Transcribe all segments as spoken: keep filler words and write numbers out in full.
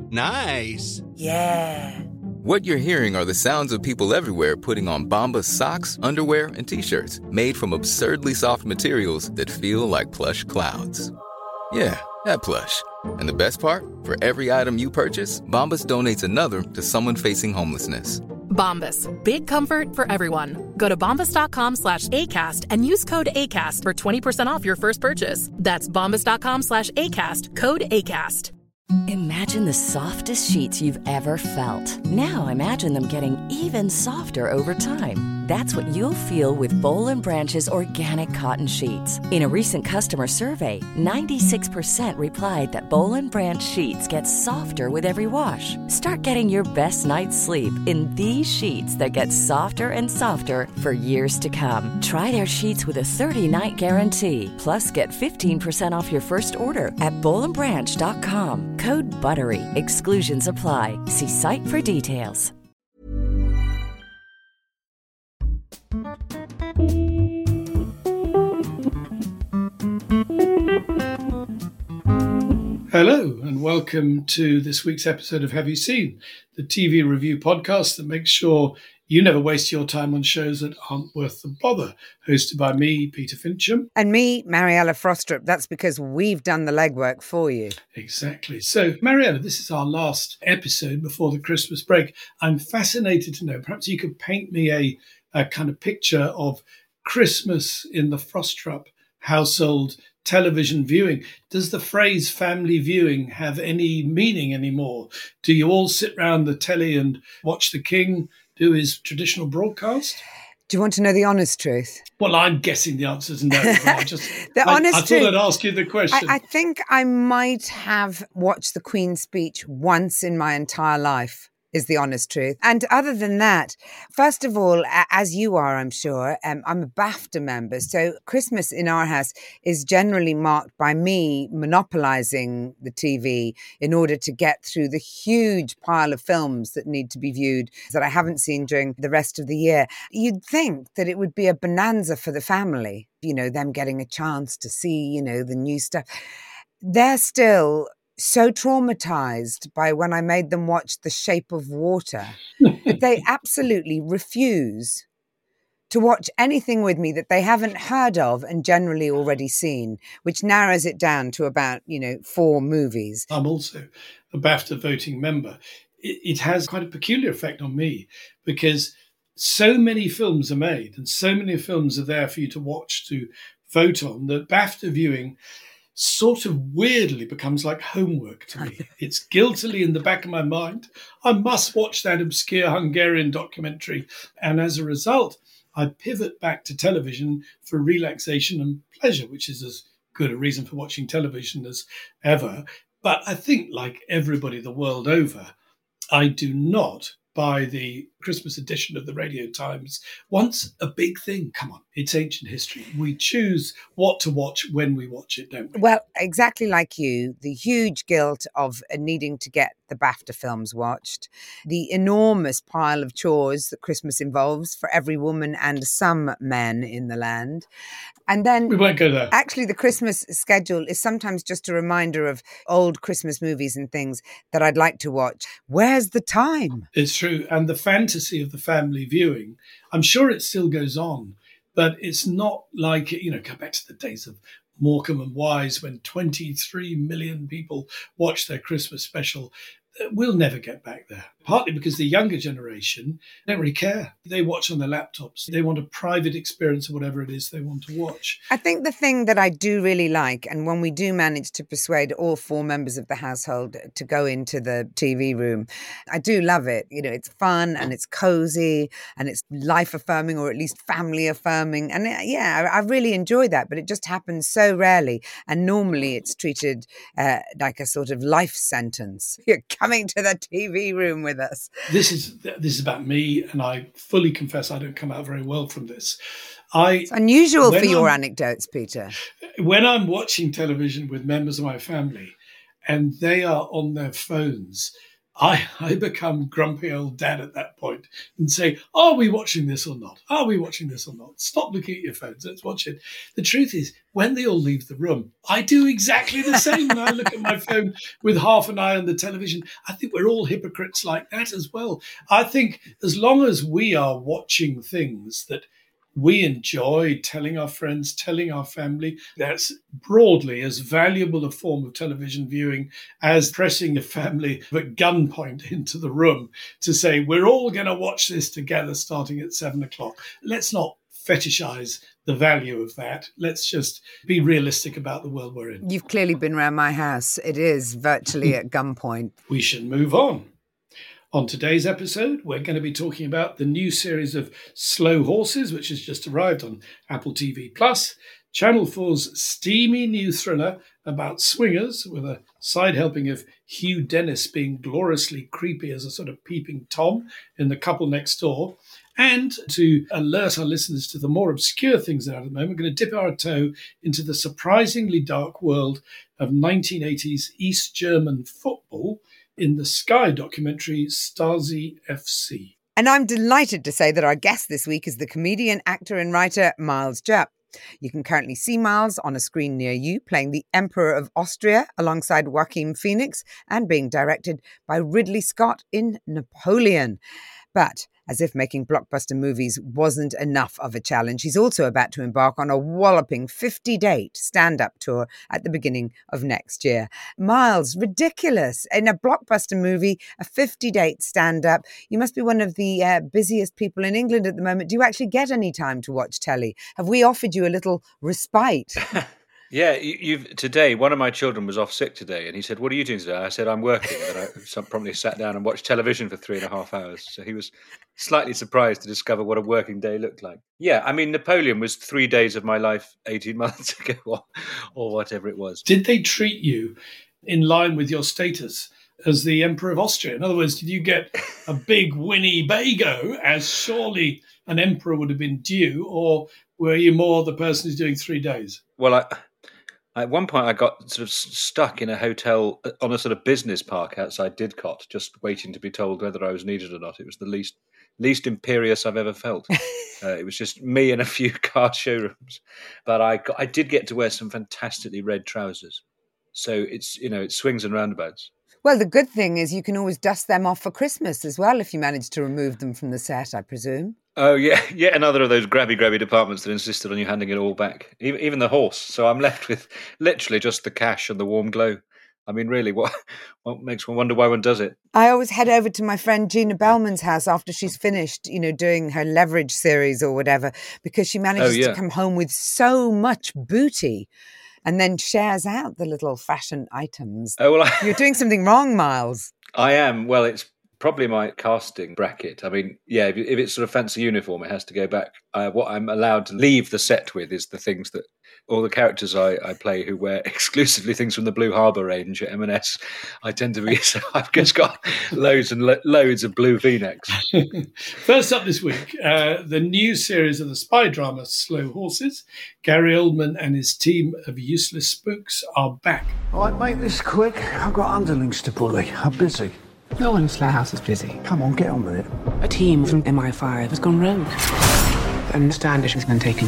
Nice. Yeah. What you're hearing are the sounds of people everywhere putting on Bombas socks, underwear, and T-shirts made from absurdly soft materials that feel like plush clouds. Yeah, that plush. And the best part? For every item you purchase, Bombas donates another to someone facing homelessness. Bombas. Big comfort for everyone. Go to bombas.com slash ACAST and use code ACAST for twenty percent off your first purchase. That's bombas.com slash ACAST. Code ACAST. Imagine the softest sheets you've ever felt. Now imagine them getting even softer over time. That's what you'll feel with Boll and Branch's organic cotton sheets. In a recent customer survey, ninety-six percent replied that Boll and Branch sheets get softer with every wash. Start getting your best night's sleep in these sheets that get softer and softer for years to come. Try their sheets with a thirty-night guarantee. Plus, get fifteen percent off your first order at boll and branch dot com. Code BUTTERY. Exclusions apply. See site for details. Hello and welcome to this week's episode of Have You Seen, the T V review podcast that makes sure you never waste your time on shows that aren't worth the bother. Hosted by me, Peter Fincham. And me, Mariella Frostrup. That's because we've done the legwork for you. Exactly. So, Mariella, this is our last episode before the Christmas break. I'm fascinated to know, perhaps you could paint me a, a kind of picture of Christmas in the Frostrup household television viewing. Does the phrase family viewing have any meaning anymore? Do you all sit round the telly and watch the King do his traditional broadcast? Do you want to know the honest truth? Well, I'm guessing the answer is no. But I just, the I, honest I thought truth, I'd ask you the question. I, I think I might have watched the Queen's speech once in my entire life, is the honest truth. And other than that, first of all, as you are, I'm sure, um, I'm a BAFTA member. So Christmas in our house is generally marked by me monopolizing the T V in order to get through the huge pile of films that need to be viewed that I haven't seen during the rest of the year. You'd think that it would be a bonanza for the family, you know, them getting a chance to see, you know, the new stuff. They're still so traumatized by when I made them watch The Shape of Water that they absolutely refuse to watch anything with me that they haven't heard of and generally already seen, which narrows it down to about, you know, four movies. I'm also a BAFTA voting member. It, it has quite a peculiar effect on me because so many films are made and so many films are there for you to watch, to vote on, that BAFTA viewing sort of weirdly becomes like homework to me. It's guiltily in the back of my mind. I must watch that obscure Hungarian documentary. And as a result, I pivot back to television for relaxation and pleasure, which is as good a reason for watching television as ever. But I think, like everybody the world over, I do not buy the Christmas edition of the Radio Times. Once a big thing, come on, it's ancient history. We choose what to watch when we watch it, don't we? Well, exactly like you, the huge guilt of needing to get the BAFTA films watched, the enormous pile of chores that Christmas involves for every woman and some men in the land. And then we won't go there. Actually, the Christmas schedule is sometimes just a reminder of old Christmas movies and things that I'd like to watch. Where's the time? It's true. And the fantasy of the family viewing, I'm sure it still goes on, but it's not like, you know, go back to the days of Morecambe and Wise when twenty-three million people watched their Christmas special. We'll never get back there, partly because the younger generation don't really care. They watch on their laptops. They want a private experience of whatever it is they want to watch. I think the thing that I do really like, and when we do manage to persuade all four members of the household to go into the T V room, I do love it. You know, it's fun and it's cozy and it's life affirming, or at least family affirming. And yeah, I, I really enjoy that, but it just happens so rarely. And normally it's treated uh, like a sort of life sentence. You're coming to the T V room with us. This is this is about me, and I fully confess I don't come out very well from this. I, it's unusual for your I'm, anecdotes, Peter. When I'm watching television with members of my family and they are on their phones, I, I become grumpy old dad at that point and say, are we watching this or not? Are we watching this or not? Stop looking at your phones. Let's watch it. The truth is, when they all leave the room, I do exactly the same. When I look at my phone with half an eye on the television, I think we're all hypocrites like that as well. I think as long as we are watching things that we enjoy, telling our friends, telling our family, that's broadly as valuable a form of television viewing as pressing your family at gunpoint into the room to say, we're all going to watch this together starting at seven o'clock. Let's not fetishize the value of that. Let's just be realistic about the world we're in. You've clearly been around my house. It is virtually at gunpoint. We should move on. On today's episode, we're going to be talking about the new series of Slow Horses, which has just arrived on Apple T V plus, Channel four's steamy new thriller about swingers, with a side helping of Hugh Dennis being gloriously creepy as a sort of peeping Tom in The Couple Next Door. And to alert our listeners to the more obscure things that are at the moment, we're going to dip our toe into the surprisingly dark world of nineteen eighties East German football in the Sky documentary Stasi F C. And I'm delighted to say that our guest this week is the comedian, actor and writer Miles Jupp. You can currently see Miles on a screen near you playing the Emperor of Austria alongside Joaquin Phoenix and being directed by Ridley Scott in Napoleon. But as if making blockbuster movies wasn't enough of a challenge, he's also about to embark on a walloping fifty-date stand-up tour at the beginning of next year. Miles, ridiculous. In a blockbuster movie, a fifty-date stand-up. You must be one of the uh, busiest people in England at the moment. Do you actually get any time to watch telly? Have we offered you a little respite? Yeah, you, you've today. One of my children was off sick today, and he said, "What are you doing today?" I said, "I'm working." And I some, promptly sat down and watched television for three and a half hours. So he was slightly surprised to discover what a working day looked like. Yeah, I mean, Napoleon was three days of my life eighteen months ago, or, or whatever it was. Did they treat you in line with your status as the Emperor of Austria? In other words, did you get a big Winnebago, as surely an emperor would have been due, or were you more the person who's doing three days? Well, I. At one point, I got sort of stuck in a hotel on a sort of business park outside Didcot, just waiting to be told whether I was needed or not. It was the least least imperious I've ever felt. uh, it was just me and a few car showrooms. But I got, I did get to wear some fantastically red trousers. So it's, you know, it swings and roundabouts. Well, the good thing is you can always dust them off for Christmas as well if you manage to remove them from the set, I presume. Oh, yeah, yet another of those grabby, grabby departments that insisted on you handing it all back, even, even the horse. So I'm left with literally just the cash and the warm glow. I mean, really, what what makes one wonder why one does it? I always head over to my friend Gina Bellman's house after she's finished, you know, doing her Leverage series or whatever, because she manages oh, yeah. to come home with so much booty and then shares out the little fashion items. Oh, well, I... You're doing something wrong, Miles. I am. Well, it's probably my casting bracket. I mean, yeah, if, if it's sort of fancy uniform, it has to go back. Uh, what I'm allowed to leave the set with is the things that all the characters I, I play who wear exclusively things from the Blue Harbour range at M and S. I tend to be, so I've just got loads and lo- loads of blue V-necks. First up this week, uh, the new series of the spy drama Slow Horses. Gary Oldman and his team of useless spooks are back. All right, make this quick. I've got underlings to bully. I'm busy. No one in Slough House is busy. Come on, get on with it. A team from M I five has gone rogue. And Standish has been taken.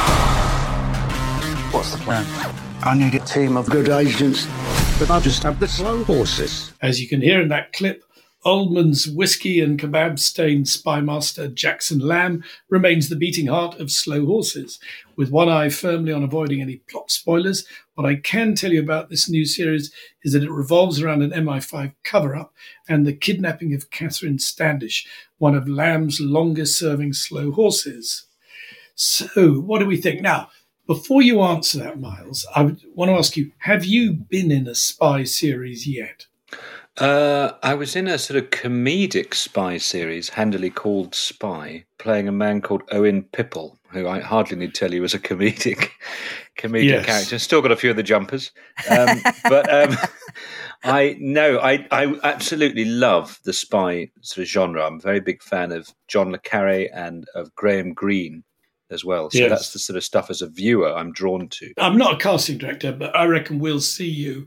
What's the plan? I need a team of good agents, but I just have the slow horses. As you can hear in that clip, Oldman's whiskey and kebab-stained spy master Jackson Lamb remains the beating heart of Slow Horses. With one eye firmly on avoiding any plot spoilers, what I can tell you about this new series is that it revolves around an M I five cover-up and the kidnapping of Catherine Standish, one of Lamb's longest-serving Slow Horses. So, what do we think? Now, before you answer that, Miles, I would want to ask you, have you been in a spy series yet? Uh, I was in a sort of comedic spy series, handily called Spy, playing a man called Owen Pipple, who I hardly need to tell you was a comedic comedic yes. character. Still got a few of the jumpers. Um, but um, I no, I, I absolutely love the spy sort of genre. I'm a very big fan of John le Carré and of Graham Greene as well. So yes. that's the sort of stuff as a viewer I'm drawn to. I'm not a casting director, but I reckon we'll see you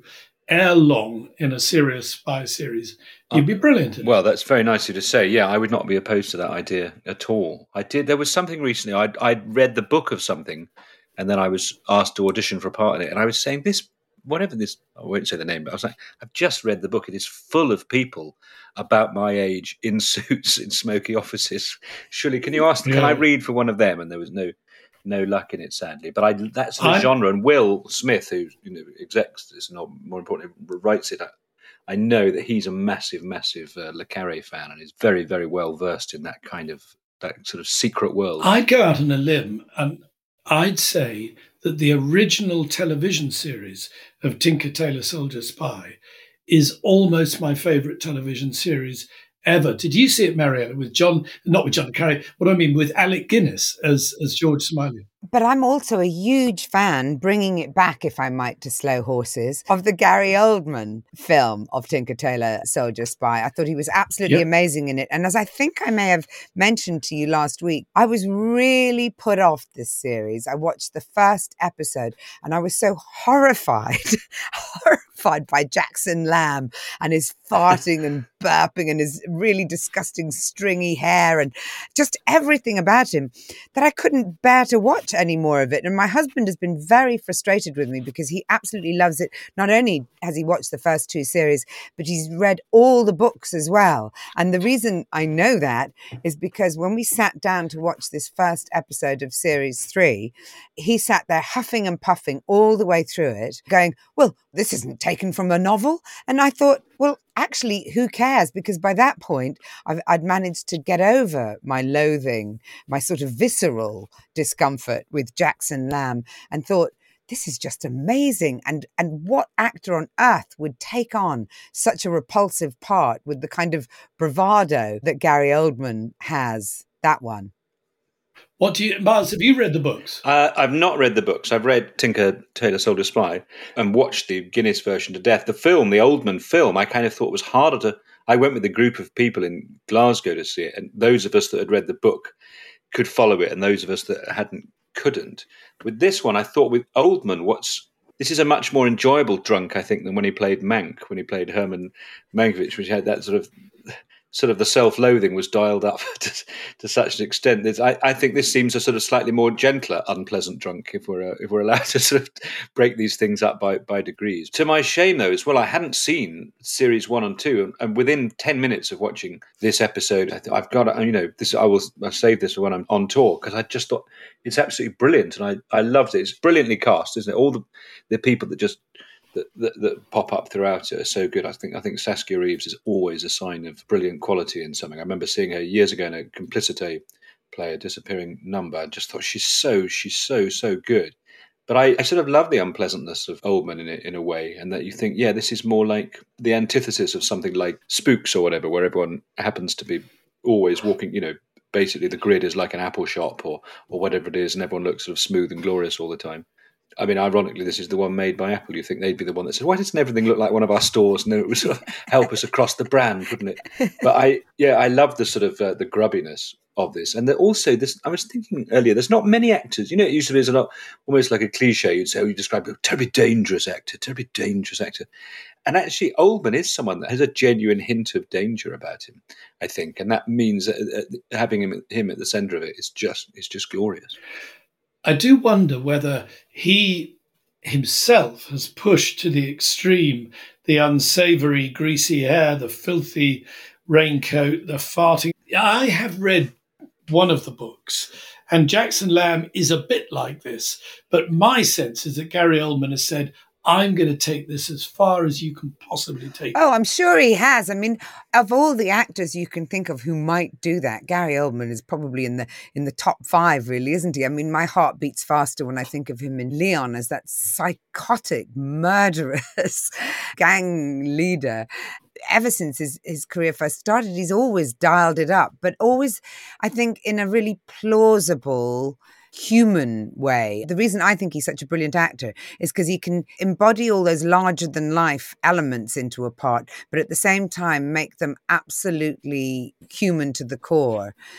air long in a serious spy series, you'd be brilliant. Well, that's very nice of you to say. Yeah, I would not be opposed to that idea at all. I did. There was something recently. I'd, I'd read the book of something, and then I was asked to audition for a part in it. And I was saying this, whatever this, I won't say the name, but I was like, I've just read the book. It is full of people about my age in suits in smoky offices. Surely, can you ask? Yeah. Can I read for one of them? And there was no. No luck in it, sadly. But I, that's the I'm, genre. And Will Smith, who you know execs this, not more importantly, writes it. I, I know that he's a massive, massive uh, Le Carré fan, and is very, very well versed in that kind of that sort of secret world. I'd go out on a limb, and I'd say that the original television series of Tinker Tailor Soldier Spy is almost my favourite television series ever. Did you see it, Mariella, with John, not with John Le Carré, what I mean, with Alec Guinness as, as George Smiley? But I'm also a huge fan, bringing it back, if I might, to Slow Horses, of the Gary Oldman film of Tinker Tailor Soldier Spy. I thought he was absolutely yep. amazing in it. And as I think I may have mentioned to you last week, I was really put off this series. I watched the first episode and I was so horrified, horrified by Jackson Lamb and his farting and burping and his really disgusting stringy hair and just everything about him that I couldn't bear to watch any more of it. And my husband has been very frustrated with me because he absolutely loves it. Not only has he watched the first two series, but he's read all the books as well. And the reason I know that is because when we sat down to watch this first episode of series three, he sat there huffing and puffing all the way through it, going, well, this isn't taken from a novel. And I thought, well, actually, who cares? Because by that point, I've, I'd managed to get over my loathing, my sort of visceral discomfort with Jackson Lamb, and thought, this is just amazing. And, and what actor on earth would take on such a repulsive part with the kind of bravado that Gary Oldman has? That one. What do you, Miles, have you read the books? Uh, I've not read the books. I've read Tinker Tailor Soldier Spy and watched the Guinness version to death. The film, the Oldman film, I kind of thought was harder to... I went with a group of people in Glasgow to see it, and those of us that had read the book could follow it, and those of us that hadn't couldn't. With this one, I thought with Oldman, what's... This is a much more enjoyable drunk, I think, than when he played Mank, when he played Herman Mankiewicz, which had that sort of... sort of the self-loathing was dialed up to, to such an extent that I, I think this seems a sort of slightly more gentler, unpleasant drunk, if we're uh, if we're allowed to sort of break these things up by, by degrees. To my shame, though, as well, I hadn't seen series one and two, and, and within ten minutes of watching this episode, I th- I've got to, you know, this I will I'll save this for when I'm on tour, because I just thought it's absolutely brilliant, and I, I loved it. It's brilliantly cast, isn't it? All the the people that just That, that, that pop up throughout it are so good. I think I think Saskia Reeves is always a sign of brilliant quality in something. I remember seeing her years ago in a Complicité play, A Disappearing Number. I just thought she's so she's so so good. But I, I sort of love the unpleasantness of Oldman in it in a way, and that you think, yeah, this is more like the antithesis of something like Spooks or whatever, where everyone happens to be always walking, you know, basically the grid is like an Apple shop or or whatever it is, and everyone looks sort of smooth and glorious all the time. I mean, ironically, this is the one made by Apple. You think they'd be the one that said, why doesn't everything look like one of our stores? And then it would sort of help us across the brand, wouldn't it? But I, yeah, I love the sort of uh, the grubbiness of this. And also this, I was thinking earlier, there's not many actors, you know, it usually is a lot, almost like a cliche. You'd say, oh, you describe a terribly dangerous actor, terribly dangerous actor. And actually, Oldman is someone that has a genuine hint of danger about him, I think. And that means that uh, having him, him at the centre of it is just, is just glorious. I do wonder whether he himself has pushed to the extreme the unsavoury, greasy hair, the filthy raincoat, the farting. I have read one of the books, and Jackson Lamb is a bit like this. But my sense is that Gary Oldman has said, I'm going to take this as far as you can possibly take it. Oh, I'm sure he has. I mean, of all the actors you can think of who might do that, Gary Oldman is probably in the in the top five, really, isn't he? I mean, my heart beats faster when I think of him in Leon as that psychotic, murderous gang leader. Ever since his, his career first started, he's always dialed it up, but always, I think, in a really plausible, human way. The reason I think he's such a brilliant actor is because he can embody all those larger than life elements into a part, but at the same time make them absolutely human to the core.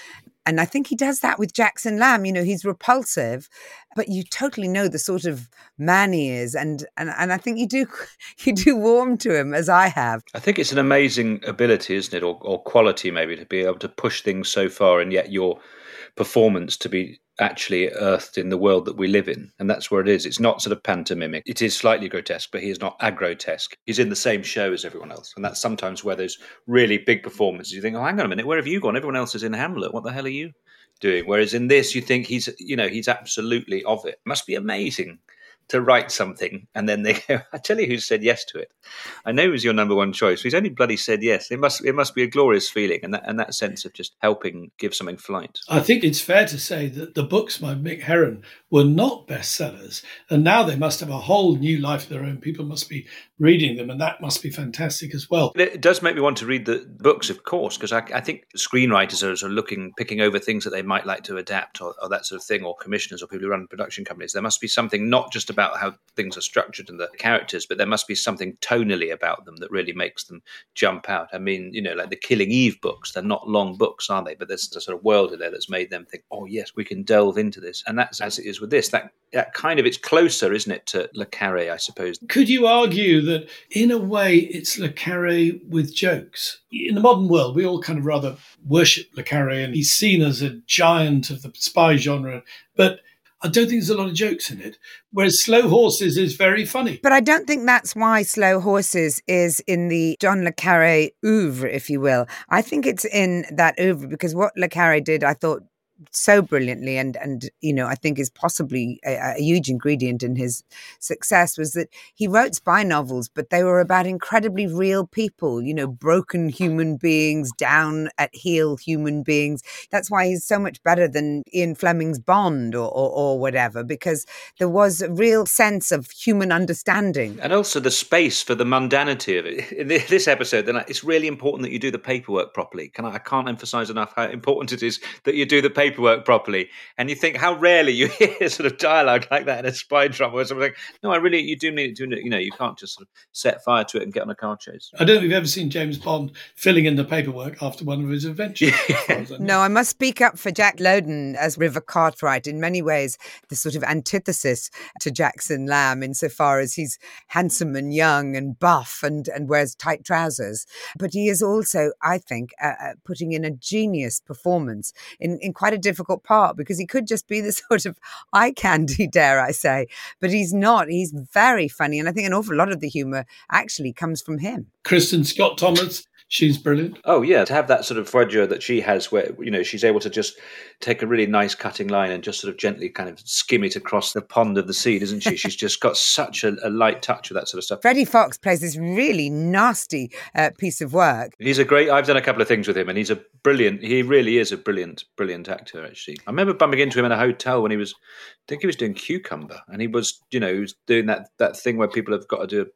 And I think he does that with Jackson Lamb. You know, he's repulsive, but you totally know the sort of man he is. And, and, and I think you do you do warm to him, as I have. I think it's an amazing ability, isn't it, or, or quality maybe, to be able to push things so far and yet your performance to be actually earthed in the world that we live in. And that's where it is. It's not sort of pantomimic. It is slightly grotesque, but he is not agrotesque. He's in the same show as everyone else. And that's sometimes where there's really big performances. You think, oh, hang on a minute, where have you gone? Everyone else is in Hamlet. What the hell are you doing? Whereas in this, you think he's, you know, he's absolutely of it. It must be amazing to write something and then they go, I tell you who said yes to it. I know he was your number one choice. He's only bloody said yes. It must it must be a glorious feeling, and that and that sense of just helping give something flight. I think it's fair to say that the books by Mick Herron were not bestsellers, and now they must have a whole new life of their own. People must be reading them, and that must be fantastic as well. It does make me want to read the books, of course, because I, I think screenwriters are, are looking, picking over things that they might like to adapt or, or that sort of thing, or commissioners or people who run production companies. There must be something not just about how things are structured and the characters, but there must be something tonally about them that really makes them jump out. I mean, you know, like the Killing Eve books, they're not long books, are they? But there's a sort of world in there that's made them think, oh, yes, we can delve into this. And that's as it is with this. That, that kind of, it's closer, isn't it, to Le Carré, I suppose. Could you argue that in a way it's Le Carré with jokes? In the modern world, we all kind of rather worship Le Carré, and he's seen as a giant of the spy genre. But I don't think there's a lot of jokes in it, whereas Slow Horses is very funny. But I don't think that's why Slow Horses is in the John le Carré oeuvre, if you will. I think it's in that oeuvre because what Le Carré did, I thought, so brilliantly and, and you know, I think is possibly a, a huge ingredient in his success was that he wrote spy novels, but they were about incredibly real people, you know, broken human beings, down at heel human beings. That's why he's so much better than Ian Fleming's Bond or, or, or whatever, because there was a real sense of human understanding. And also the space for the mundanity of it. In this episode, then it's really important that you do the paperwork properly. Can I, I can't emphasize enough how important it is that you do the paperwork paperwork properly. And you think how rarely you hear sort of dialogue like that in a spy drama or something. No, I really, you do need to do it. You know, you can't just sort of set fire to it and get on a car chase. I don't think we've ever seen James Bond filling in the paperwork after one of his adventures. Yeah. I no, I must speak up for Jack Lowden as River Cartwright. In many ways, the sort of antithesis to Jackson Lamb insofar as he's handsome and young and buff and, and wears tight trousers. But he is also, I think, uh, putting in a genius performance in, in quite a difficult part because he could just be the sort of eye candy, dare I say, but he's not. He's very funny, and I think an awful lot of the humour actually comes from him. Kristen Scott Thomas, she's brilliant. Oh yeah, to have that sort of voyeur that she has, where you know she's able to just take a really nice cutting line and just sort of gently kind of skim it across the pond of the seed, isn't she? She's just got such a, a light touch of that sort of stuff. Freddie Fox plays this really nasty uh, piece of work. He's a great. I've done a couple of things with him, and he's a brilliant. He really is a brilliant, brilliant actor. Actually, I remember bumping into him in a hotel when he was. I think he was doing Cucumber, and he was, you know, he was doing that that thing where people have got to do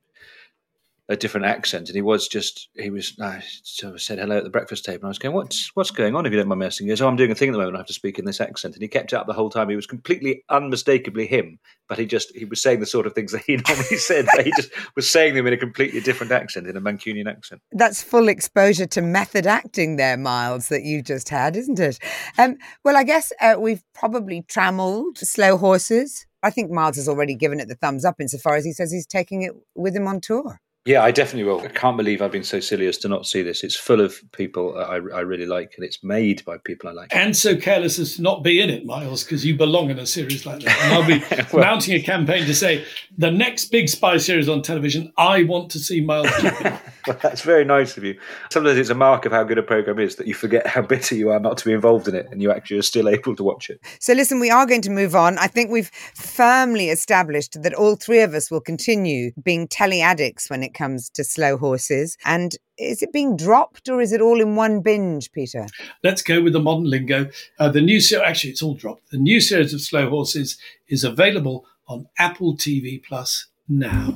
a different accent, and he was just he was I sort of said hello at the breakfast table, and I was going, what's what's going on, if you don't mind me asking? He goes, oh, I'm doing a thing at the moment, I have to speak in this accent. And he kept it up the whole time. He was completely unmistakably him, but he just he was saying the sort of things that he normally said, but he just was saying them in a completely different accent, in a Mancunian accent. That's full exposure to method acting there, Miles, that you just had, isn't it? Um, well, I guess uh, we've probably trammelled Slow Horses. I think Miles has already given it the thumbs up insofar as he says he's taking it with him on tour. Yeah, I definitely will. I can't believe I've been so silly as to not see this. It's full of people I, I really like, and it's made by people I like. And so careless as to not be in it, Miles, because you belong in a series like that. And I'll be well, mounting a campaign to say, the next big spy series on television, I want to see Miles Keating. Well, that's very nice of you. Sometimes it's a mark of how good a programme is that you forget how bitter you are not to be involved in it, and you actually are still able to watch it. So listen, we are going to move on. I think we've firmly established that all three of us will continue being telly addicts when it comes to Slow Horses. And is it being dropped or is it all in one binge, Peter? Let's go with the modern lingo. Uh, the new series, actually, it's all dropped. The new series of Slow Horses is available on Apple T V Plus now.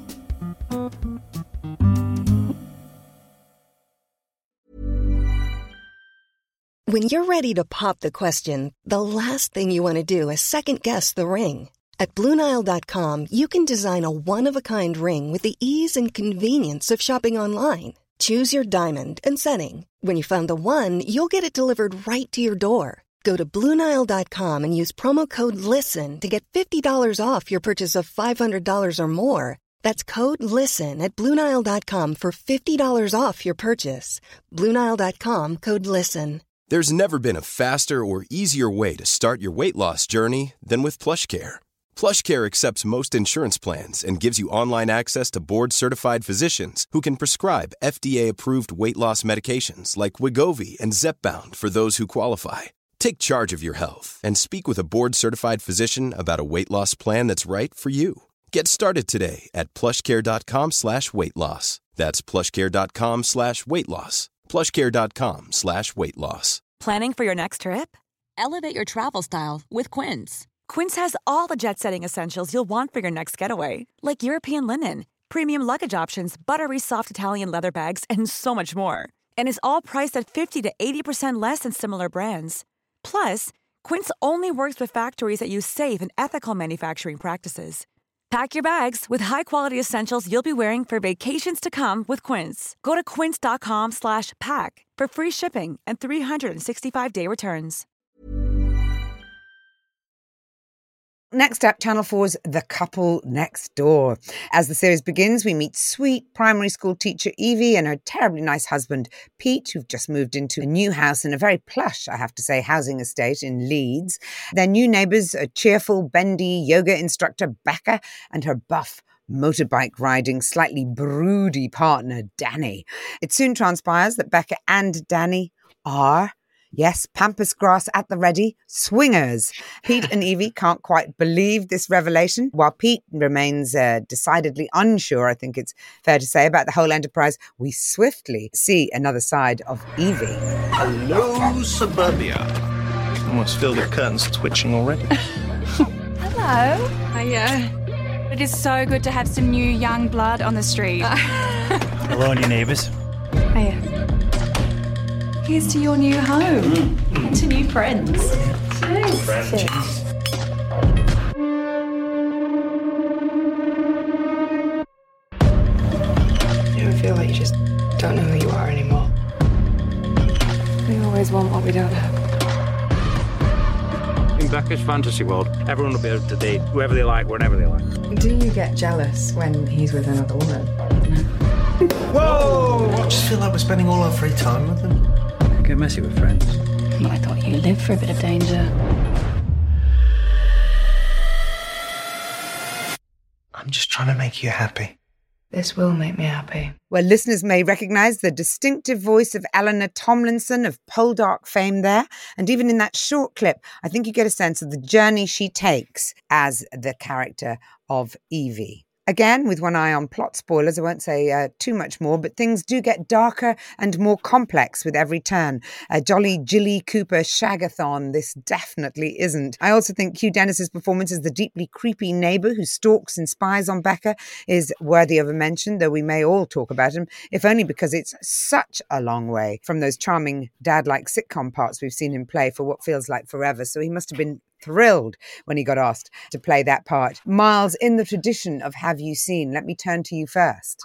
When you're ready to pop the question, the last thing you want to do is second-guess the ring. At Blue Nile dot com, you can design a one-of-a-kind ring with the ease and convenience of shopping online. Choose your diamond and setting. When you find the one, you'll get it delivered right to your door. Go to Blue Nile dot com and use promo code LISTEN to get fifty dollars off your purchase of five hundred dollars or more. That's code LISTEN at Blue Nile dot com for fifty dollars off your purchase. Blue Nile dot com, code LISTEN. There's never been a faster or easier way to start your weight loss journey than with PlushCare. PlushCare accepts most insurance plans and gives you online access to board-certified physicians who can prescribe F D A-approved weight loss medications like Wegovy and Zepbound for those who qualify. Take charge of your health and speak with a board-certified physician about a weight loss plan that's right for you. Get started today at plushcare.com slash weight loss. That's plushcare.com slash weight loss. plushcare.com slash weight loss. Planning for your next trip? Elevate your travel style with Quince. Quince has all the jet-setting essentials you'll want for your next getaway, like European linen, premium luggage options, buttery soft Italian leather bags, and so much more. And is all priced at fifty to eighty percent less than similar brands. Plus, Quince only works with factories that use safe and ethical manufacturing practices. Pack your bags with high-quality essentials you'll be wearing for vacations to come with Quince. Go to quince.com slash pack for free shipping and three sixty-five day returns. Next up, Channel four's The Couple Next Door. As the series begins, we meet sweet primary school teacher Evie and her terribly nice husband, Pete, who've just moved into a new house in a very plush, I have to say, housing estate in Leeds. Their new neighbours, a cheerful, bendy yoga instructor, Becca, and her buff, motorbike riding, slightly broody partner, Danny. It soon transpires that Becca and Danny are... yes, pampas grass at the ready, swingers. Pete and Evie can't quite believe this revelation. While Pete remains uh, decidedly unsure, I think it's fair to say, about the whole enterprise, we swiftly see another side of Evie. Hello, suburbia. Almost feel the curtains twitching already. Hello. Hiya. It is so good to have some new young blood on the street. Hello, new neighbours. Hiya. Here's to your new home mm. and to new friends. Cheers. Friends. Cheers. You ever feel like you just don't know who you are anymore? We always want what we don't have. In Becca's fantasy world, everyone will be able to date whoever they like, whenever they like. Do you get jealous when he's with another woman? Whoa! I just feel like we're spending all our free time with them. Get messy with friends. I thought you lived for a bit of danger. I'm just trying to make you happy. This will make me happy. Well, listeners may recognise the distinctive voice of Eleanor Tomlinson of Poldark fame there. And even in that short clip, I think you get a sense of the journey she takes as the character of Evie. Again, with one eye on plot spoilers, I won't say uh, too much more, but things do get darker and more complex with every turn. A jolly Jilly Cooper shagathon, this definitely isn't. I also think Hugh Dennis's performance as the deeply creepy neighbour who stalks and spies on Becca is worthy of a mention, though we may all talk about him, if only because it's such a long way from those charming dad-like sitcom parts we've seen him play for what feels like forever. So he must have been thrilled when he got asked to play that part. Miles, in the tradition of Have You Seen, let me turn to you first.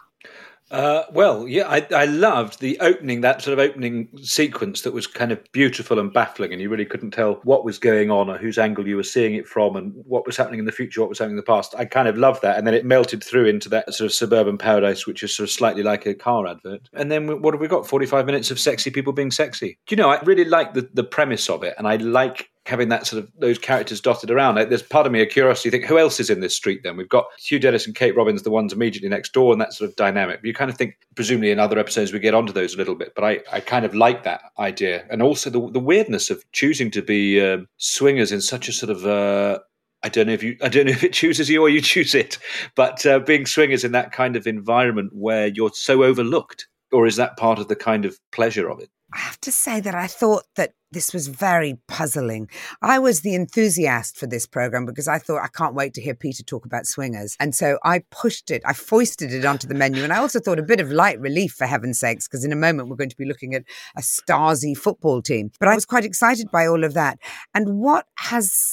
Uh, well, yeah, I, I loved the opening, that sort of opening sequence that was kind of beautiful and baffling, and you really couldn't tell what was going on or whose angle you were seeing it from and what was happening in the future, what was happening in the past. I kind of loved that, and then it melted through into that sort of suburban paradise, which is sort of slightly like a car advert. And then what have we got? forty-five minutes of sexy people being sexy. Do you know, I really like the, the premise of it, and I like having that sort of those characters dotted around. There's part of me a curiosity, think, who else is in this street then? We've got Hugh Dennis and Kate Robbins, the ones immediately next door, and that sort of dynamic. But you kind of think, presumably in other episodes we get onto those a little bit, but I, I kind of like that idea. And also the the weirdness of choosing to be um, swingers in such a sort of... Uh, I don't know if you. I don't know if it chooses you or you choose it, but uh, being swingers in that kind of environment where you're so overlooked, or is that part of the kind of pleasure of it? I have to say that I thought that this was very puzzling. I was the enthusiast for this program because I thought I can't wait to hear Peter talk about swingers. And so I pushed it, I foisted it onto the menu. And I also thought a bit of light relief, for heaven's sakes, because in a moment we're going to be looking at a Stasi football team. But I was quite excited by all of that. And what has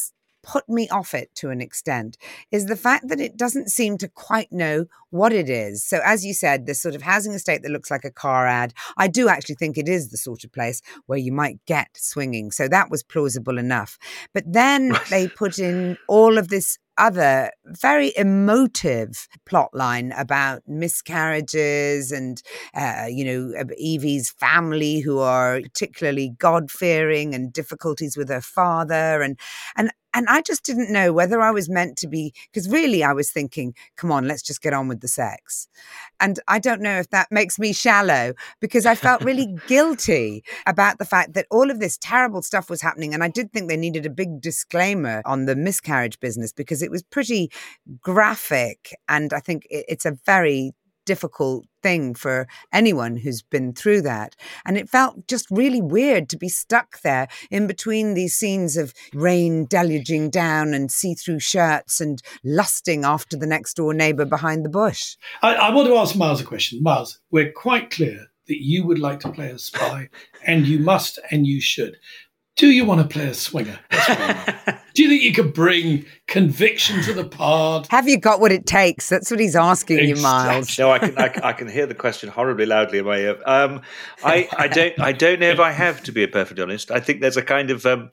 put me off it to an extent is the fact that it doesn't seem to quite know what it is. So as you said, this sort of housing estate that looks like a car ad, I do actually think it is the sort of place where you might get swinging. So that was plausible enough. But then they put in all of this other very emotive plot line about miscarriages and, uh, you know, Evie's family who are particularly God-fearing and difficulties with her father. And, and, and I just didn't know whether I was meant to be, because really I was thinking, come on, let's just get on with the sex. And I don't know if that makes me shallow, because I felt really guilty about the fact that all of this terrible stuff was happening. And I did think they needed a big disclaimer on the miscarriage business, because it was pretty graphic. And I think it's a very difficult thing for anyone who's been through that. And it felt just really weird to be stuck there in between these scenes of rain deluging down and see-through shirts and lusting after the next door neighbour behind the bush. I, I want to ask Miles a question. Miles, we're quite clear that you would like to play a spy, and you must and you should. Do you want to play a swinger? Do you think you could bring conviction to the part? Have you got what it takes? That's what he's asking exactly. you, Miles. No, I can, I, I can hear the question horribly loudly in my ear. Um, I, I don't, I don't know if I have, to be perfectly honest. I think there's a kind of. Um,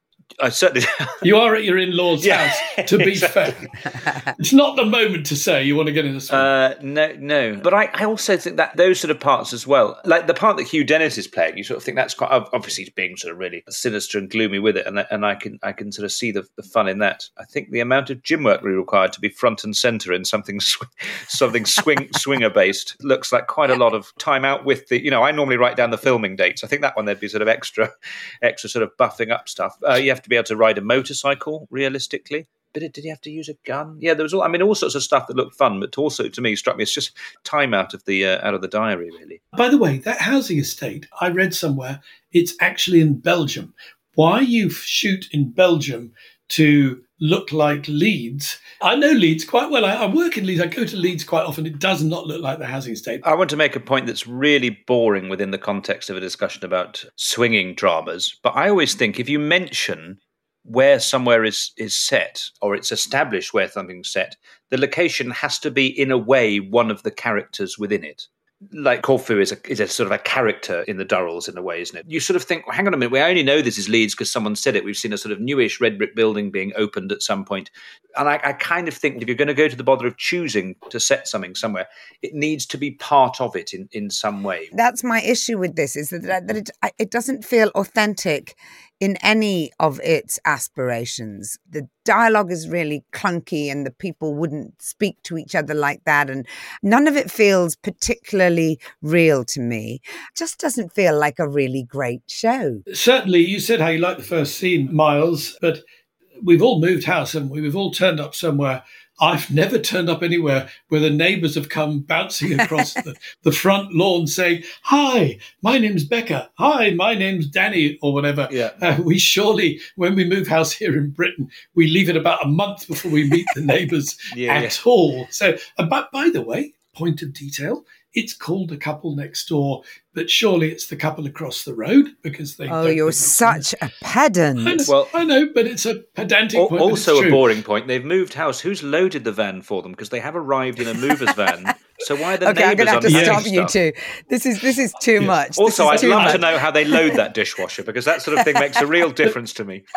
I certainly. You are at your in-laws' yeah, house, to be exactly. fair. It's not the moment to say you want to get in the swing. Uh, no, no. But I, I also think that those sort of parts as well, like the part that Hugh Dennis is playing, you sort of think that's quite obviously he's being sort of really sinister and gloomy with it, and and I can I can sort of see the, the fun in that. I think the amount of gym work required to be front and centre in something sw- something swing swinger based looks like quite a lot of time out with the. You know, I normally write down the filming dates. I think that one there'd be sort of extra, extra sort of buffing up stuff. Uh, you have to be able to ride a motorcycle realistically. But did he have to use a gun? Yeah, there was all. I mean, all sorts of stuff that looked fun, but also to me struck me as just time out of the uh, out of the diary, really. By the way, that housing estate, I read somewhere, it's actually in Belgium. Why you shoot in Belgium to look like Leeds? I know Leeds quite well. I, I work in Leeds. I go to Leeds quite often. It does not look like the housing estate. I want to make a point that's really boring within the context of a discussion about swinging dramas. But I always think if you mention where somewhere is, is set, or it's established where something's set, the location has to be, in a way, one of the characters within it. Like Corfu is a, is a sort of a character in the Durrells in a way, isn't it? You sort of think, well, hang on a minute, we only know this is Leeds because someone said it. We've seen a sort of newish red brick building being opened at some point. And I, I kind of think if you're going to go to the bother of choosing to set something somewhere, it needs to be part of it in, in some way. That's my issue with this, is that, that it, it doesn't feel authentic in any of its aspirations. The dialogue is really clunky and the people wouldn't speak to each other like that. And none of it feels particularly real to me. It just doesn't feel like a really great show. Certainly, you said how you liked the first scene, Miles, but we've all moved house, haven't we? We've all turned up somewhere. I've never turned up anywhere where the neighbours have come bouncing across the, the front lawn saying, hi, my name's Becca. Hi, my name's Danny, or whatever. Yeah. Uh, we surely, when we move house here in Britain, we leave it about a month before we meet the neighbours yeah, at yeah. all. So, uh, but by the way, point of detail, it's called A Couple Next Door, but surely it's the couple across the road because they. Oh, you're such a pedant. I know, well, I know, but it's a pedantic al- point. Also, a boring point. They've moved house. Who's loaded the van for them? Because they have arrived in a mover's van. So why are the okay, neighbours I'm going to have to stop stuff? you two. This is this is too Yeah. much. Also, I'd I'd love much. to know how they load that dishwasher, because that sort of thing makes a real difference to me.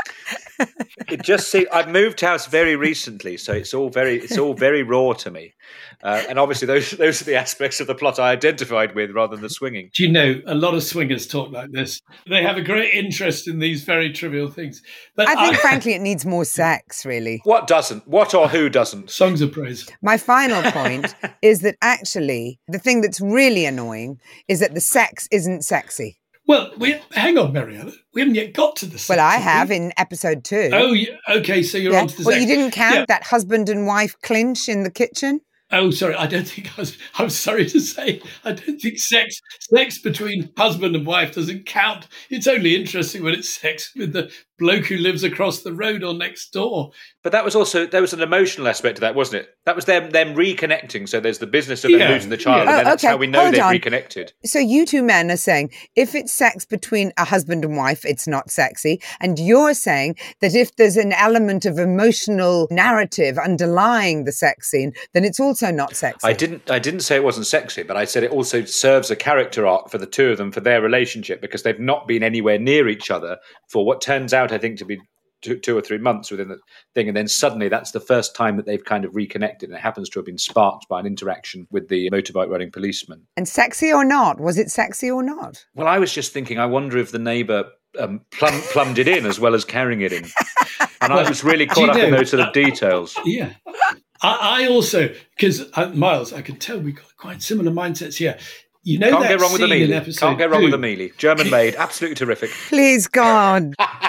It just see, I've moved house very recently, so it's all very it's all very raw to me. Uh, and obviously, those those are the aspects of the plot I identified with, rather than the swinging. Do you know, a lot of swingers talk like this. They have a great interest in these very trivial things. But I think, frankly, it needs more sex, really. What doesn't? What or who doesn't? Songs of praise. My final point is that actually, the thing that's really annoying is that the sex isn't sexy. Well, we, hang on, Mariella. We haven't yet got to the sex. Well, I have in episode two. Oh, yeah, okay, so you're yeah. on to the well, sex. you didn't count Yeah. that husband and wife clinch in the kitchen? Oh, sorry, I don't think I was, I'm sorry to say, I don't think sex sex between husband and wife doesn't count. It's only interesting when it's sex with the bloke who lives across the road or next door. But that was also, there was an emotional aspect to that, wasn't it? That was them them reconnecting. So there's the business of them Yeah. losing the child, Yeah. and then Oh, that's okay. how we know Hold they've on. reconnected. So you two men are saying if it's sex between a husband and wife, it's not sexy. And you're saying that if there's an element of emotional narrative underlying the sex scene, then it's also not sexy. I didn't I didn't say it wasn't sexy, but I said it also serves a character arc for the two of them, for their relationship, because they've not been anywhere near each other for what turns out, I think, to be two, two or three months within the thing. And then suddenly that's the first time that they've kind of reconnected. And it happens to have been sparked by an interaction with the motorbike riding policeman. And sexy or not? Was it sexy or not? Well, I was just thinking, I wonder if the neighbour um, plum- plumbed it in as well as carrying it in. And I was really caught up in those sort of details. Yeah. I, I also, because uh, Miles, I can tell we've got quite similar mindsets here. You know, Can't that go wrong with the scene in mealie. episode Can't go wrong two, with the mealie. German made, absolutely terrific. Please, God.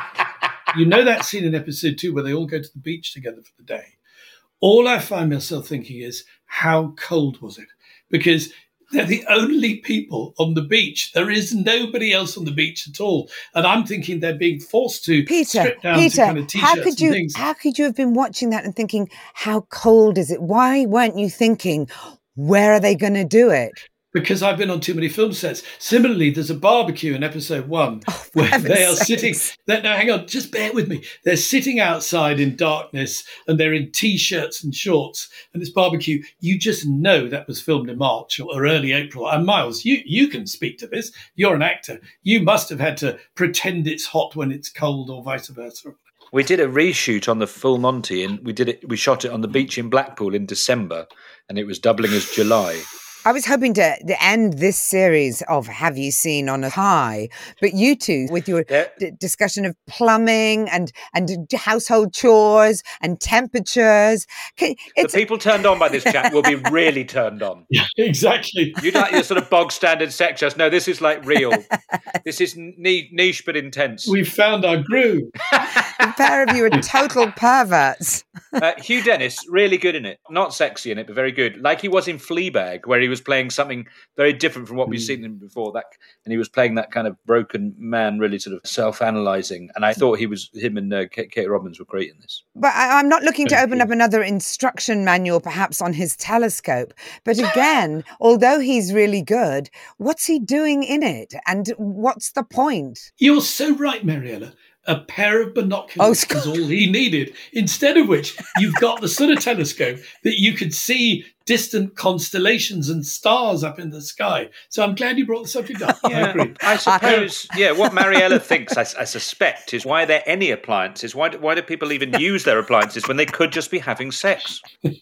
You know that scene in episode two where they all go to the beach together for the day? All I find myself thinking is, how cold was it? Because they're the only people on the beach. There is nobody else on the beach at all. And I'm thinking they're being forced to Peter, strip down Peter, to kind of t-shirts how could you and things. how could you have been watching that and thinking, how cold is it? Why weren't you thinking, where are they going to do it? Because I've been on too many film sets. Similarly, there's a barbecue in episode one Oh, where they are sakes. sitting. They're, no, hang on, just bear with me. They're sitting outside in darkness and they're in t-shirts and shorts. And it's barbecue. You just know that was filmed in March or early April. And Miles, you you can speak to this. You're an actor. You must have had to pretend it's hot when it's cold, or vice versa. We did a reshoot on the full Monty, and we did it. We shot it on the beach in Blackpool in December, and it was doubling as July. I was hoping to, to end this series of Have You Seen on a high, but you two, with your Yeah. d- discussion of plumbing and, and d- household chores and temperatures, can, it's, The people turned on by this chat will be really turned on. Yeah, exactly. You'd like your sort of bog standard sex just no, this is like real. This is ni- niche but intense. We found our groove. the pair of you are total perverts. Uh, Hugh Dennis, really good in it. Not sexy in it, but very good. Like he was in Fleabag, where he was playing something very different from what we've seen him before. That, and he was playing that kind of broken man, really sort of self-analysing. And I thought he was him and uh, Kate, Kate Robbins were great in this. But I, I'm not looking to open up another instruction manual, perhaps on his telescope. But again, although he's really good, what's he doing in it? And what's the point? You're so right, Mariella. A pair of binoculars Oh, is all he needed. Instead of which, you've got the sort of telescope that you could see distant constellations and stars up in the sky. So I'm glad you brought the subject up. I agree. I suppose, yeah, what Mariella thinks, I, I suspect, is why are there any appliances? Why do, why do people even use their appliances when they could just be having sex?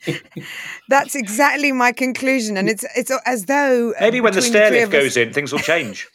That's exactly my conclusion. And it's it's as though... uh, Maybe when the between stair three lift of us- goes in, things will change.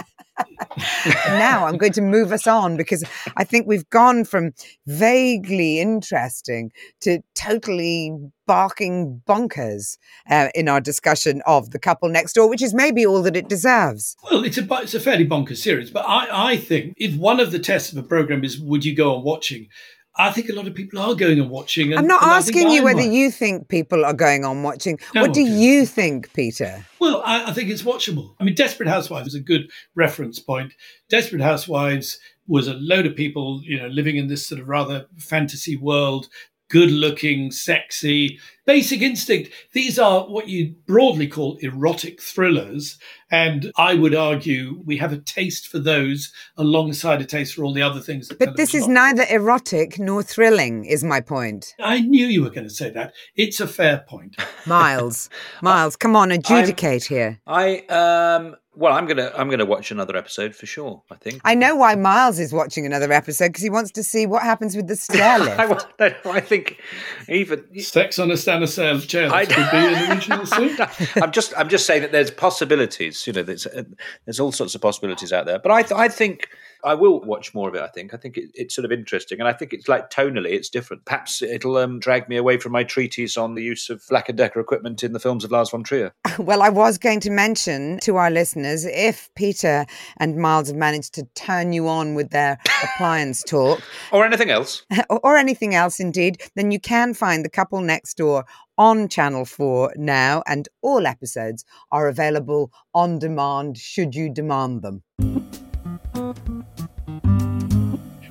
Now I'm going to move us on because I think we've gone from vaguely interesting to totally barking bonkers uh, in our discussion of The Couple Next Door, which is maybe all that it deserves. Well, it's a bu- it's a fairly bonkers series, but I, I think if one of the tests of a program is would you go on watching, I think a lot of people are going and watching. And, I'm not and I think asking you I whether might. you think people are going on watching. No, What do okay. you think, Peter? Well, I, I think it's watchable. I mean, Desperate Housewives is a good reference point. Desperate Housewives was a load of people, you know, living in this sort of rather fantasy world, good-looking, sexy, Basic Instinct. These are what you broadly call erotic thrillers. And I would argue we have a taste for those alongside a taste for all the other things. That But this is television neither erotic nor thrilling, is my point. offers. I knew you were going to say that. It's a fair point. Miles, Miles, come on, adjudicate here. I um well, I'm gonna I'm gonna watch another episode for sure. I think. I know why Miles is watching another episode because he wants to see what happens with the stair lift. I, wa- no, I think even Sex on a stand chair that I- could be an original scene. I'm just I'm just saying that there's possibilities. You know, there's uh, there's all sorts of possibilities out there. But I th- I think I will watch more of it. I think I think it, it's sort of interesting, and I think it's like tonally it's different. Perhaps it'll um, drag me away from my treatise on the use of Black and Decker equipment in the films of Lars von Trier. Well, I was going to mention to our listeners, if Peter and Miles have managed to turn you on with their appliance talk, Or anything else. or, or anything else indeed, then you can find The Couple Next Door on Channel four now, and all episodes are available on demand should you demand them.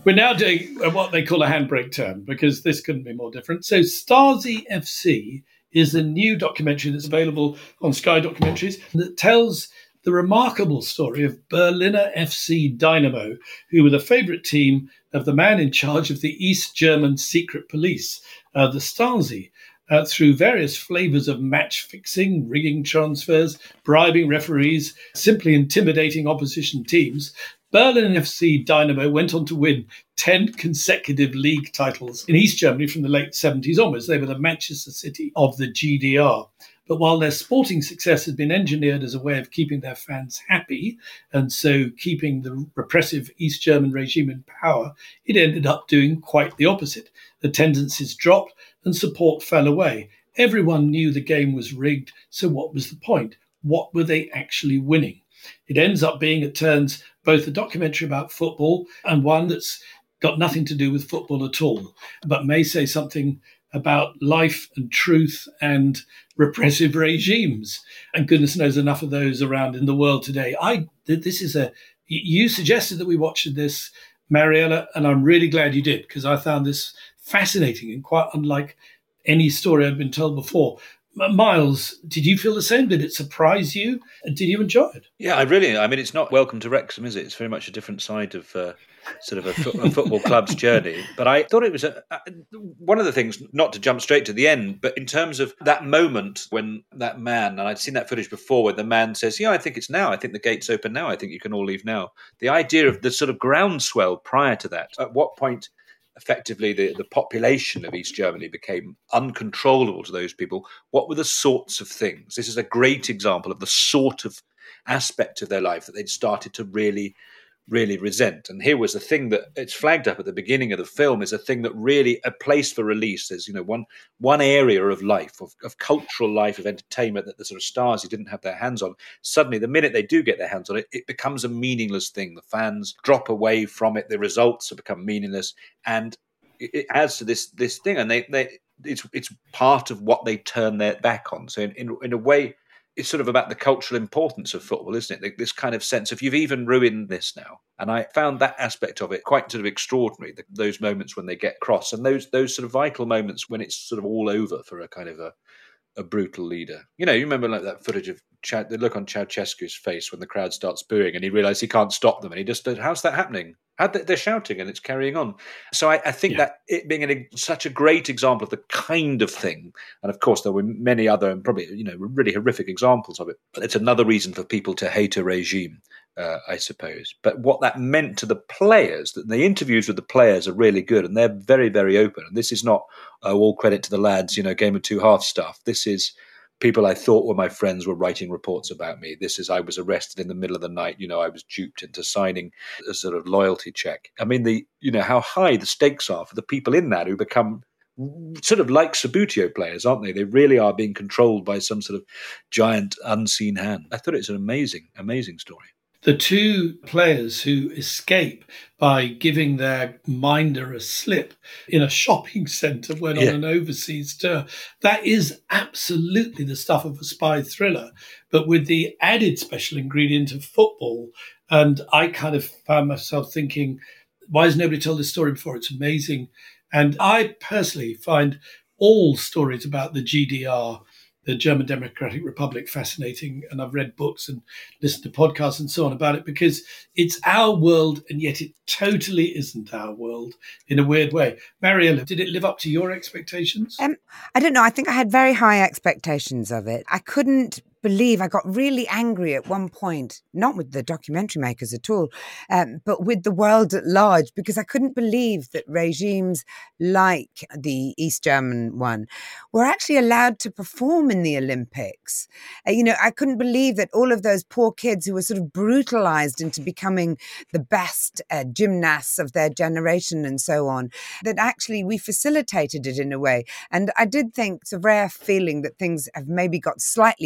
We're now doing what they call a handbrake turn, because this couldn't be more different. So Stasi F C is a new documentary that's available on Sky Documentaries that tells the remarkable story of Berliner F C Dynamo, who were the favourite team of the man in charge of the East German secret police, uh, the Stasi, uh, through various flavours of match fixing, rigging transfers, bribing referees, simply intimidating opposition teams. Berlin F C Dynamo went on to win ten consecutive league titles in East Germany from the late seventies onwards. They were the Manchester City of the G D R. But while their sporting success had been engineered as a way of keeping their fans happy, and so keeping the repressive East German regime in power, it ended up doing quite the opposite. Attendances dropped and support fell away. Everyone knew the game was rigged, so what was the point? What were they actually winning? It ends up being, at turns, both a documentary about football and one that's got nothing to do with football at all, but may say something about life and truth and repressive regimes. And goodness knows enough of those around in the world today. I this is a you suggested that we watched this, Mariella, and I'm really glad you did, because I found this fascinating and quite unlike any story I've been told before. Miles, did you feel the same? Did it surprise you? And did you enjoy it? Yeah, I really, I mean, it's not Welcome to Wrexham, is it? It's very much a different side of uh, sort of a, fo- a football club's journey. But I thought it was a, a, one of the things, not to jump straight to the end, but in terms of that moment when that man, and I'd seen that footage before, where the man says, yeah, I think it's now. I think the gate's open now. I think you can all leave now. The idea of the sort of groundswell prior to that, at what point effectively the, the population of East Germany became uncontrollable to those people. What were the sorts of things? This is a great example of the sort of aspect of their life that they'd started to really, really resent. And here was the thing that it's flagged up at the beginning of the film is a thing that really, a place for release. There's, you know, one one area of life, of, of cultural life, of entertainment that the sort of Stasi didn't have their hands on. Suddenly, the minute they do get their hands on it, it becomes a meaningless thing. The fans drop away from it. The results have become meaningless. And it, it adds to this this thing. And they, they it's it's part of what they turn their back on. So in, in, in a way, it's sort of about the cultural importance of football, isn't it? This kind of sense of you've even ruined this now. And I found that aspect of it quite sort of extraordinary, the, those moments when they get cross and those those sort of vital moments when it's sort of all over for a kind of a, a brutal leader. You know, you remember like that footage of Ch- the look on Ceausescu's face when the crowd starts booing and he realised he can't stop them. And he just, how's that happening? How they, they're shouting and it's carrying on. So I, I think yeah. that it being an, such a great example of the kind of thing, and of course there were many other and probably, you know, really horrific examples of it, but it's another reason for people to hate a regime, uh, I suppose. But what that meant to the players, that the interviews with the players are really good and they're very, very open. And this is not, oh, all credit to the lads, you know, game of two halves stuff. This is people I thought were my friends were writing reports about me. This is, I was arrested in the middle of the night. You know, I was duped into signing a sort of loyalty check. I mean, the, you know, how high the stakes are for the people in that who become sort of like Subbuteo players, aren't they? They really are being controlled by some sort of giant unseen hand. I thought it's an amazing, amazing story. The two players who escape by giving their minder a slip in a shopping centre when yeah. on an overseas tour, that is absolutely the stuff of a spy thriller, but with the added special ingredient of football. And I kind of found myself thinking, why has nobody told this story before? It's amazing. And I personally find all stories about the G D R, the German Democratic Republic, fascinating. And I've read books and listened to podcasts and so on about it because it's our world and yet it totally isn't our world in a weird way. Mariella, did it live up to your expectations? Um, I don't know. I think I had very high expectations of it. I couldn't believe I got really angry at one point, not with the documentary makers at all, um, but with the world at large, because I couldn't believe that regimes like the East German one were actually allowed to perform in the Olympics. Uh, you know, I couldn't believe that all of those poor kids who were sort of brutalized into becoming the best uh, gymnasts of their generation and so on, that actually we facilitated it in a way. And I did think it's a rare feeling that things have maybe got slightly better.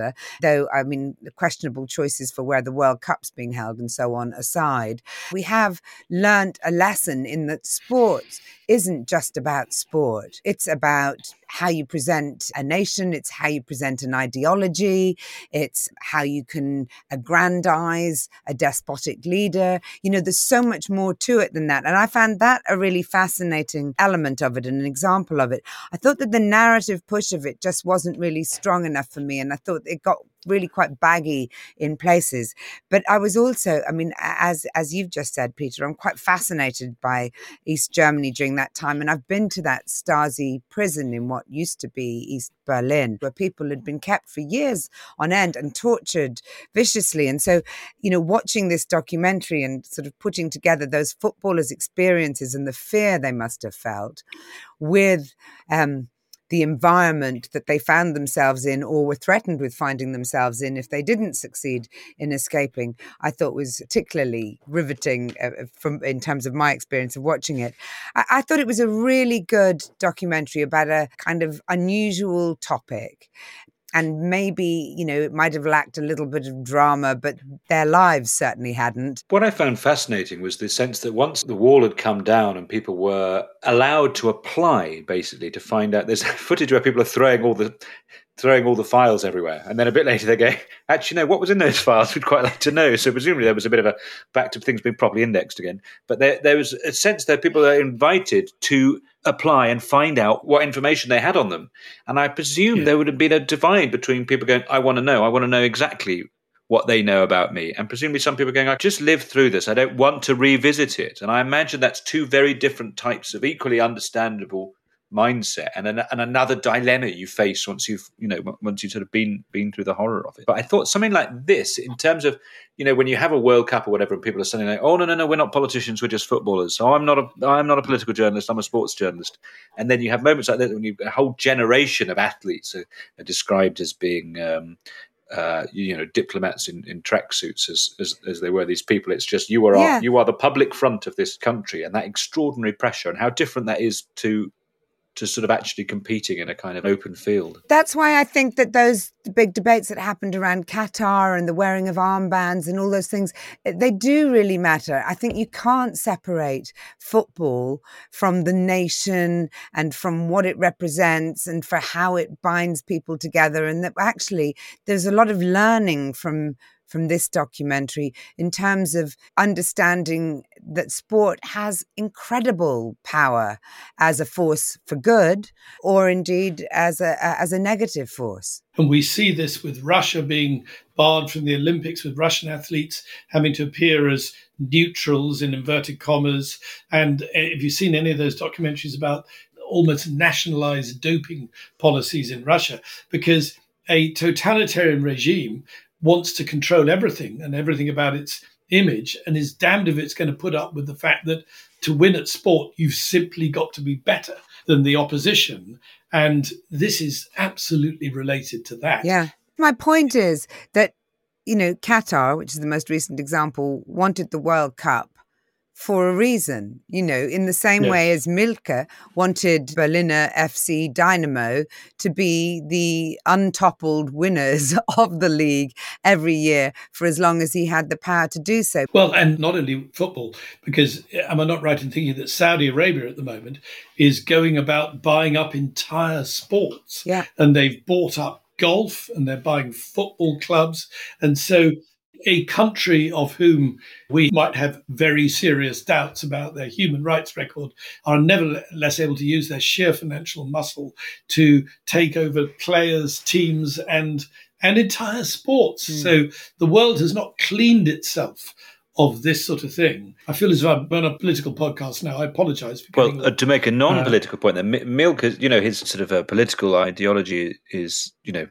matter, though, I mean, the questionable choices for where the World Cup's being held and so on aside, we have learnt a lesson in that sports isn't just about sport. It's about how you present a nation. It's how you present an ideology. It's how you can aggrandize a despotic leader. You know, there's so much more to it than that. And I found that a really fascinating element of it and an example of it. I thought that the narrative push of it just wasn't really strong enough for me. And I thought it got really quite baggy in places. But I was also, I mean, as as you've just said, Peter, I'm quite fascinated by East Germany during that time. And I've been to that Stasi prison in what used to be East Berlin, where people had been kept for years on end and tortured viciously. And so, you know, watching this documentary and sort of putting together those footballers' experiences and the fear they must have felt with um the environment that they found themselves in or were threatened with finding themselves in if they didn't succeed in escaping, I thought was particularly riveting uh, from in terms of my experience of watching it. I, I thought it was a really good documentary about a kind of unusual topic. And maybe, you know, it might have lacked a little bit of drama, but their lives certainly hadn't. What I found fascinating was the sense that once the wall had come down and people were allowed to apply, basically, to find out, there's footage where people are throwing all the throwing all the files everywhere. And then a bit later they go, actually, no, what was in those files? We'd quite like to know. So presumably there was a bit of a back to things being properly indexed again. But there, there was a sense that people are invited to apply and find out what information they had on them. And I presume yeah. there would have been a divide between people going, I want to know, I want to know exactly what they know about me. And presumably some people are going, I just lived through this, I don't want to revisit it. And I imagine that's two very different types of equally understandable mindset and an, and another dilemma you face once you've you know once you've sort of been been through the horror of it. But I thought something like this, in terms of you know when you have a World Cup or whatever, and people are saying like, oh no no no, we're not politicians, we're just footballers. So I'm not a I'm not a political journalist, I'm a sports journalist. And then you have moments like that when you a whole generation of athletes are, are described as being um, uh, you know diplomats in, in tracksuits as, as as they were these people. It's just you are yeah. you are the public front of this country, and that extraordinary pressure and how different that is to. to sort of actually competing in a kind of open field. That's why I think that those big debates that happened around Qatar and the wearing of armbands and all those things, they do really matter. I think you can't separate football from the nation and from what it represents and for how it binds people together. And that actually there's a lot of learning from from this documentary in terms of understanding that sport has incredible power as a force for good or indeed as a as a negative force. And we see this with Russia being barred from the Olympics, with Russian athletes having to appear as neutrals in inverted commas. And if you've seen any of those documentaries about almost nationalized doping policies in Russia, because a totalitarian regime wants to control everything and everything about its image and is damned if it's going to put up with the fact that to win at sport, you've simply got to be better than the opposition. And this is absolutely related to that. Yeah. My point is that, you know, Qatar, which is the most recent example, wanted the World Cup for a reason, you know, in the same yes. way as Milke wanted Berliner F C Dynamo to be the untoppled winners of the league every year for as long as he had the power to do so. Well, and not only football, because am I not right in thinking that Saudi Arabia at the moment is going about buying up entire sports? Yeah. And they've bought up golf and they're buying football clubs. And so a country of whom we might have very serious doubts about their human rights record are nevertheless able to use their sheer financial muscle to take over players, teams, and and entire sports. Mm. So the world has not cleaned itself of this sort of thing. I feel as though I'm on a political podcast now. I apologise for Well, uh, to make a non-political uh, point, then Milke, you know, his sort of a political ideology is, you know,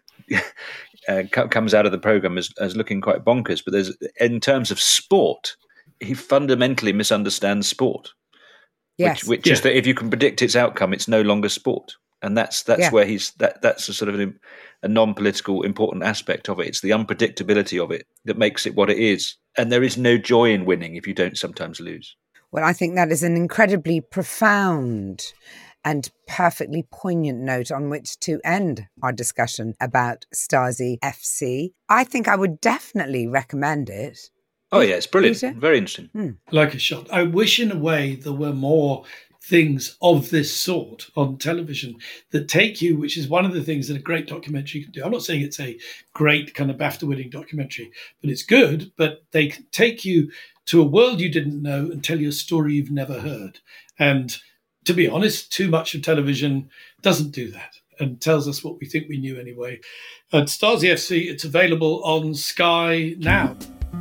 uh, comes out of the programme as, as looking quite bonkers. But there's, in terms of sport, he fundamentally misunderstands sport. Yes. Which, which yeah. is that if you can predict its outcome, it's no longer sport. And that's that's Yeah. where he's that that's a sort of an, a non-political important aspect of it. It's the unpredictability of it that makes it what it is. And there is no joy in winning if you don't sometimes lose. Well, I think that is an incredibly profound and perfectly poignant note on which to end our discussion about Stasi F C. I think I would definitely recommend it. Oh, yeah, it's brilliant. Peter? Very interesting. Hmm. Like a shot. I wish in a way there were more things of this sort on television that take you, which is one of the things that a great documentary can do. I'm not saying it's a great kind of BAFTA-winning documentary, but it's good, but they can take you to a world you didn't know and tell you a story you've never heard. And to be honest, too much of television doesn't do that and tells us what we think we knew anyway. At Stasi F C, it's available on Sky now.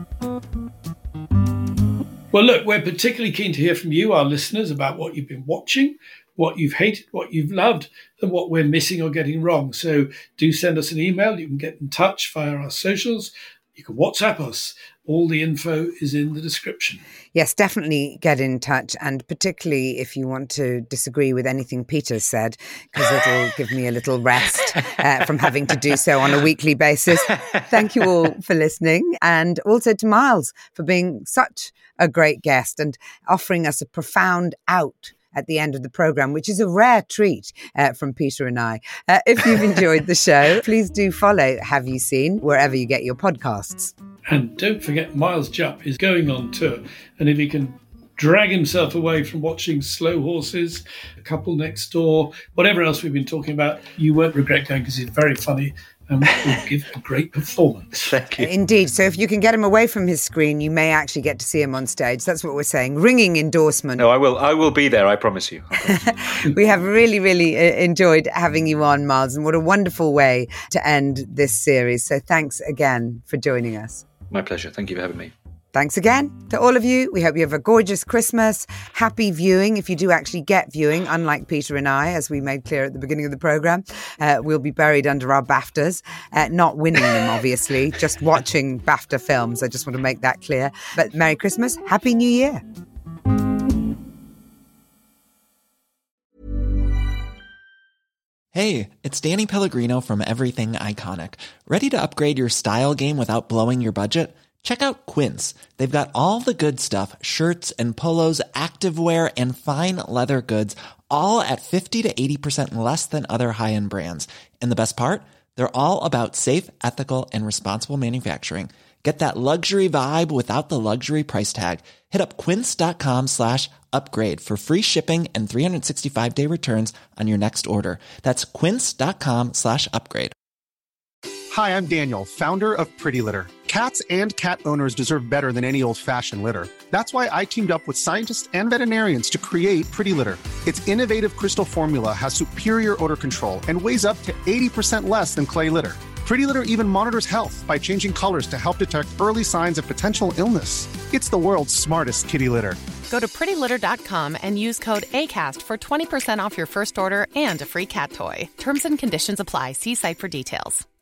Well, look, we're particularly keen to hear from you, our listeners, about what you've been watching, what you've hated, what you've loved, and what we're missing or getting wrong. So do send us an email. You can get in touch via our socials. You can WhatsApp us. All the info is in the description. Yes, definitely get in touch, and particularly if you want to disagree with anything Peter said, because it'll give me a little rest uh, from having to do so on a weekly basis. Thank you all for listening, and also to Miles for being such a great guest and offering us a profound out at the end of the programme, which is a rare treat uh, from Peter and I. Uh, if you've enjoyed the show, please do follow Have You Seen wherever you get your podcasts. And don't forget, Miles Jupp is going on tour. And if he can drag himself away from watching Slow Horses, A Couple Next Door, whatever else we've been talking about, you won't regret going because he's very funny and will give a great performance. Thank you. Indeed. So if you can get him away from his screen, you may actually get to see him on stage. That's what we're saying. Ringing endorsement. No, I will. I will be there. I promise you. I promise you. We have really, really uh, enjoyed having you on, Miles, and what a wonderful way to end this series. So thanks again for joining us. My pleasure. Thank you for having me. Thanks again to all of you. We hope you have a gorgeous Christmas. Happy viewing if you do actually get viewing, unlike Peter and I, as we made clear at the beginning of the programme. Uh, we'll be buried under our BAFTAs, uh, not winning them, obviously, just watching BAFTA films. I just want to make that clear. But Merry Christmas. Happy New Year. Hey, it's Danny Pellegrino from Everything Iconic. Ready to upgrade your style game without blowing your budget? Check out Quince. They've got all the good stuff, shirts and polos, activewear, and fine leather goods, all at fifty to eighty percent less than other high-end brands. And the best part? They're all about safe, ethical, and responsible manufacturing. Get that luxury vibe without the luxury price tag. Hit up quince.com slash upgrade for free shipping and three sixty-five day returns on your next order. That's quince.com slash upgrade. Hi, I'm Daniel, founder of Pretty Litter. Cats and cat owners deserve better than any old-fashioned litter. That's why I teamed up with scientists and veterinarians to create Pretty Litter. Its innovative crystal formula has superior odor control and weighs up to eighty percent less than clay litter. Pretty Litter even monitors health by changing colors to help detect early signs of potential illness. It's the world's smartest kitty litter. Go to pretty litter dot com and use code ACAST for twenty percent off your first order and a free cat toy. Terms and conditions apply. See site for details.